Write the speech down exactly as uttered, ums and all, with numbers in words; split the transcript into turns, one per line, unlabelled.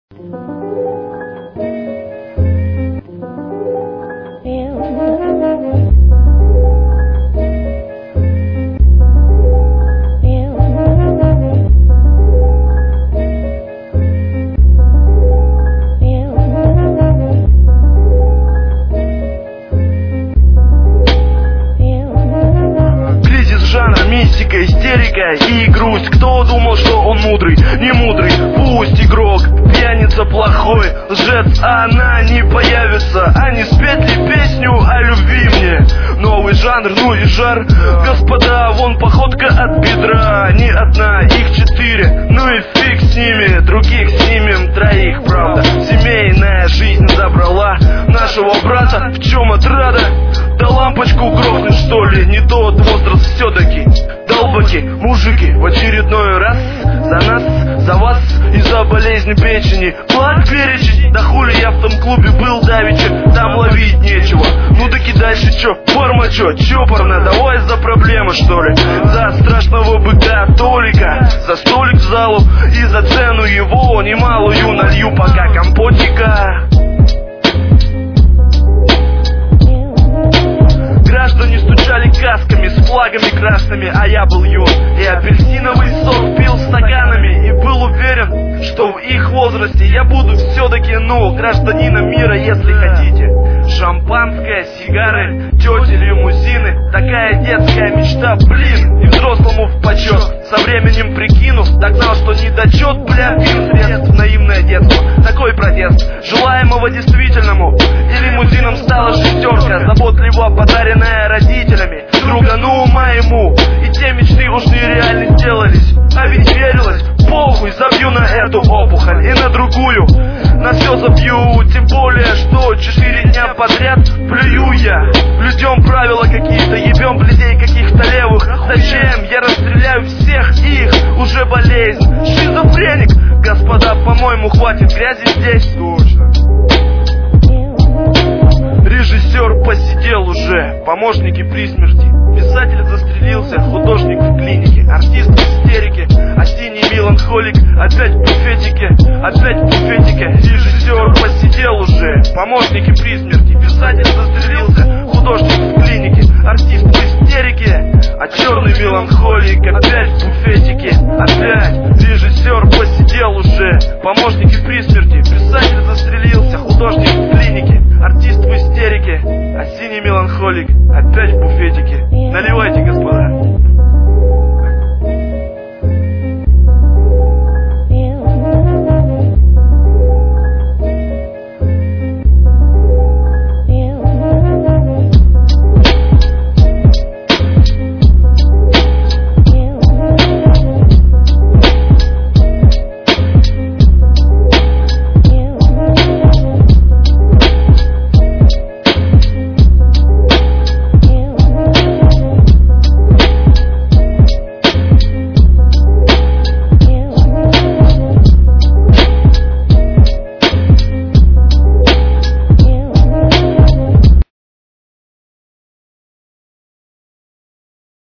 Мистика, истерика и грусть. Кто думал, что он мудрый? Не мудрый, пусть игрок, пьяница плохой, лжец, а она не появится. А не спеть ли песню о любви мне? Новый жанр, ну и жар. Господа, вон походка от бедра. Не одна, их четыре, ну и фиг с ними. Других снимем троих, правда. Семейная жизнь забрала нашего брата. В чем отрада? Да лампочку грохнуть, что ли? Не тот возраст все-таки. Долбаки, мужики, в очередной раз за нас, за вас и за болезнь печени. Плак перечень, да хули я в том клубе был давеча, там ловить нечего. Ну так и дальше чё, форма чё, чопорно, давай за проблемы что ли. За страшного быка Толика, за столик в залу и за цену его немалую налью пока компотика. Граждане стучали касками с флагами красными, а я был юн и апельсиновый сок пил стаканами и был уверен, что в их возрасте я буду все-таки, ну, гражданином мира, если хотите. Шампанское, сигары, тети, лимузины, такая детская мечта, блин, и взрослому в почет. Со временем прикинув, догнал, что недочет, бля, пин средств, наивное детство. Такой протест желаемого действительному, и лимузином стала шестерка, заботливо подаренная родителями другану моему. И те мечты уж нереально сделались, а ведь верилось, похуй, забью на эту опухоль и на другую, на все забью. Тем более, что четыре дня подряд плюю я. Блюдем правила какие-то, ебем блядей каких-то левых. Зачем? Я расстреляю всех их, уже болезнь. Шизофреник, господа, по-моему, хватит грязи здесь. Точно. Режиссер посидел уже, помощники при смерти. Писатель застрелился, художник в клинике, артист в истерике, а синий меланхолик опять в буфетике, опять в буфетике. Режиссер посидел уже, помощники при смерти. Писатель застрелился, художник в клинике, артист в истерике, а черный меланхолик опять в буфетике, опять. Режиссер посидел уже, помощники при смерти.